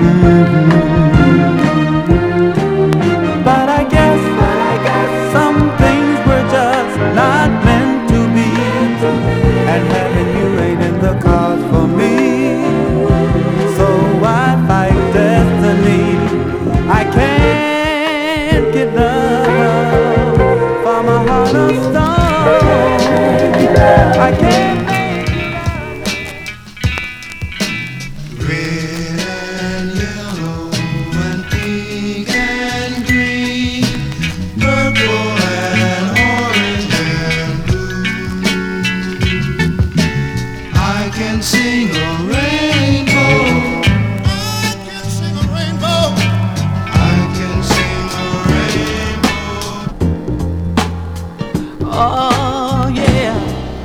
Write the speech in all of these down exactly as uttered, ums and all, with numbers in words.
But I guess, but I guess some things were just not meant to be, and having you ain't in the cards for me. So I fight destiny. I can't get love from a heart of stone. I can't make it out. Red and yellow and pink and green, purple and orange and blue. I can sing a rainbow. I can sing a rainbow. I can sing a rainbow. Oh yeah,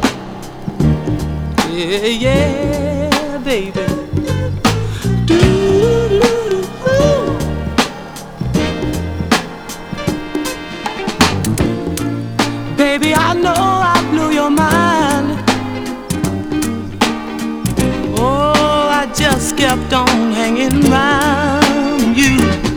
yeah, yeah, baby. Doo-doo-doo-doo. Baby, I know I blew your mind. Oh, I just kept on hanging round you.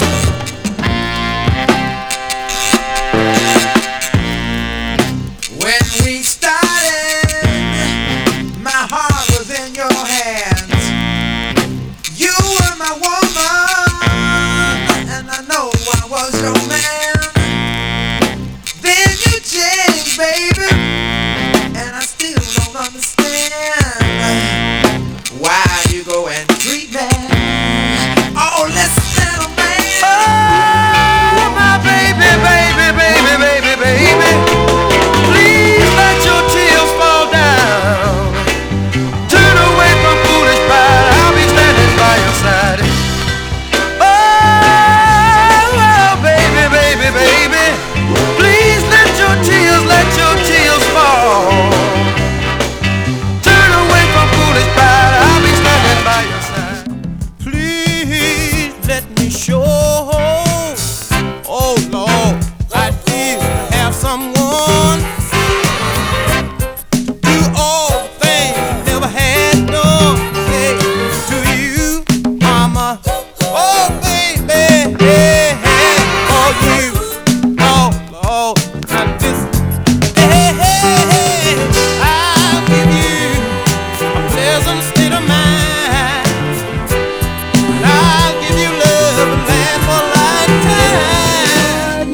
When we started, my heart was in your hands. You were my woman, and I know I was your man. Then you changed, baby, and I still don't understand why you go and treat me oh less than a man. Oh, my baby, baby, baby, baby, baby. Please let your tears fall down. Turn away from foolish pride. I'll be standing by your side. Oh, oh, baby, baby, baby. Please let your tears, let your tears fall. Turn away from foolish pride. I'll be standing by your side. Please let me show. Oh Lord, I need to have someone. Do all things never had done. Say to you, mama. Oh baby, hey, hey, oh you, oh Lord, I just, hey, hey, hey, I'll give you a pleasant state of mind. And I'll give you love and last for a lifetime.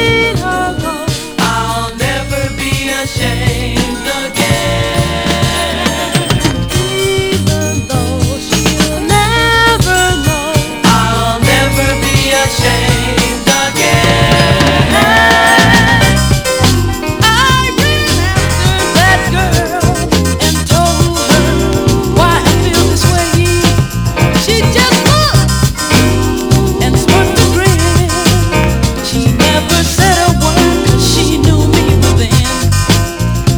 I'll never be ashamed again. Even though she'll never know, I'll never be ashamed again. I remember that girl and told her why I feel this way. She just looked and smirked a grin. She never said a word 'cause she knew me within.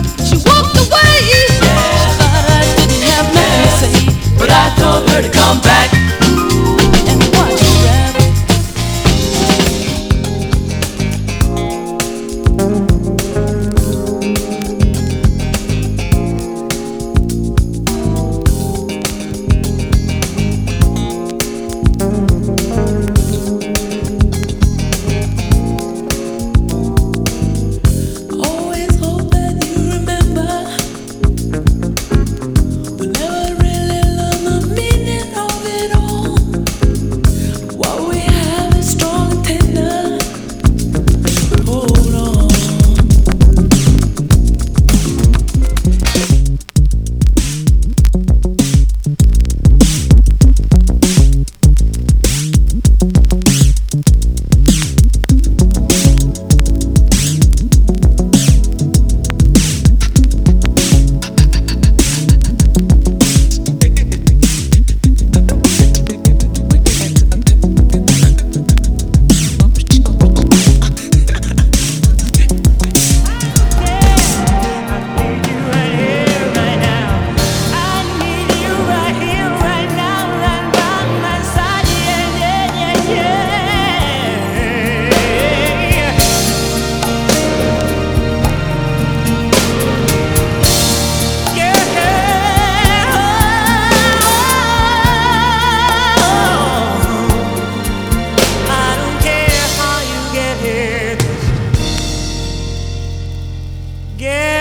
again.